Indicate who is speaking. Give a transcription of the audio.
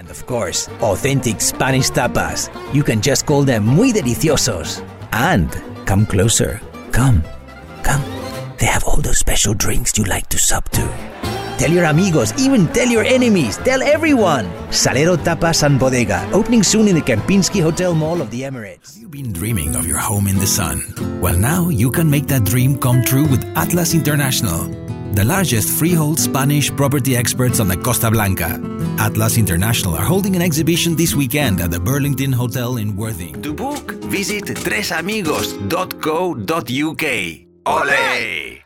Speaker 1: And of course, authentic Spanish tapas. You can just call them muy deliciosos. And come closer. Come. They have all those special drinks you like to sup to. Tell your amigos, even tell your enemies, tell everyone. Salero Tapas and Bodega, opening soon in the Kempinski Hotel Mall of the Emirates.
Speaker 2: Have you been dreaming of your home in the sun? Well, now you can make that dream come true with Atlas International, the largest freehold Spanish property experts on the Costa Blanca. Atlas International are holding an exhibition this weekend at the Burlington Hotel in Worthing. To book, visit tresamigos.co.uk. Ole!